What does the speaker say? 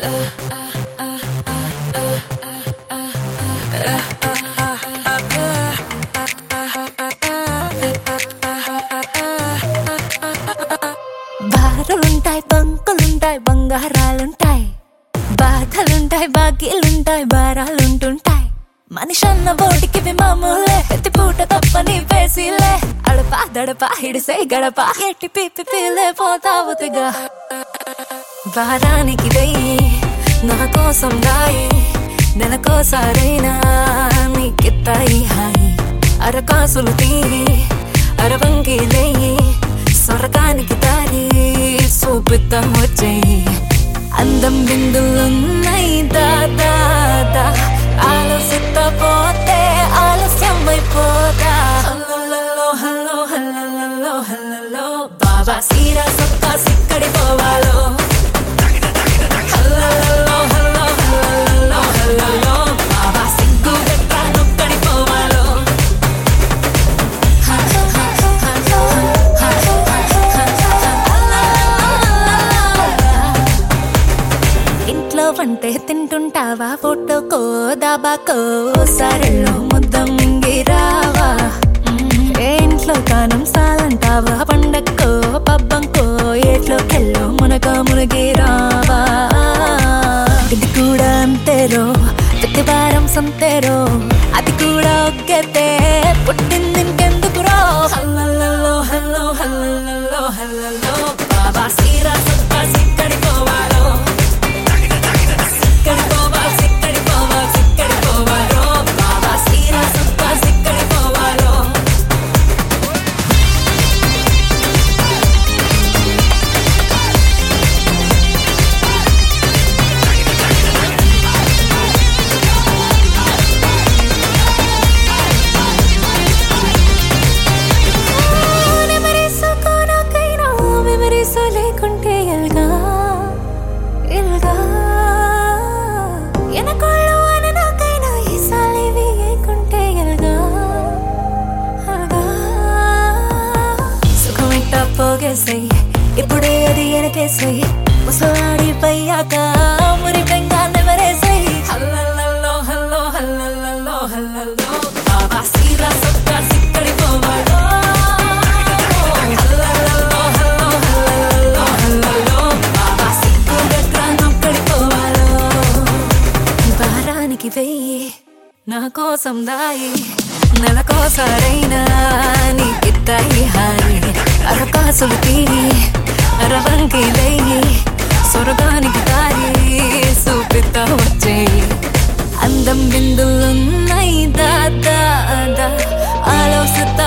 బారులుంటాయి బంకులుంటాయి బంగారాలుంటాయి బాధలుంటాయి బాకీలుంటాయి భారాలుంటుంటాయి మనిషన్న బోటికి మామూలే ప్రతి పూట తప్పని పేసిలే అడపా దడపా హిడిసే గడప ఎట్టి పిప్పి పీలే పోతావుతిగా వారానికి వెయ్యి నా కోసం రాయి నెలకోసారైనా నీకిత్తాయి హాయి అరకాసులు తీరి అరవంకి లేయి స్వర్గానికి దారి చూపిద్దాం వచ్చేయి అందం బిందులున్నాయి దాదా ఆలోచిస్తా పోతే ఆలస్యమైపోతా హల్లో హల్లో హల్లో హల్లో బాబా సీరా సొక్కా సిక్కడి పోవాలో హల్లో హల్లో హల్లో హల్లో బాబా సిగ్గు గట్రా నొక్కడి పోవాలో ఇంట్లో వంటే తింటుంటావా ఫోటోకో దాబాకో సరల్లో ముద్ద మింగిరావా ఏ ఇంట్లో కానం సాలంటావా పండక్కో పబ్బంకో ఏట్లోకెళ్ళో మునగిరావా ఇది కూడా అంతేరో ప్రతి వారం సంతేరో అది కూడా ఒక్కతే పుట్టింది ఇంకెందుకురో హల్లో హల్లో హల్లో హల్లో బాబా సీరా సొక్కా సిక్కడి పోవాలో లేకుంటే ఎల్గా ఎల్గా ఎనకోళ్ళు అని నాకైనా ఈసాలివి ఏకుంటే ఎల్గా అల్గా సుఖమిట్ట పోగేసాయి ఇప్పుడే అది ఎనకేసాయి ముసలాడిపోయాక మురి బెంగా నెవరేసాయి హల్లల్లో హల్లో హల్లల్లో హల్లల్లో బాబా సీరా సొక్కా సిక్కడి పోవాలో వెయ్యి నా కోసం దాయి నెలకోసారైనా నీకిత్తాయి హాయి అరకాసులు తీరి అరవంకి లేయి స్వర్గానికి దారి చూపిస్తా వచ్చేయి అందం బిందులున్నాయి దాదా ఆలోచిస్తా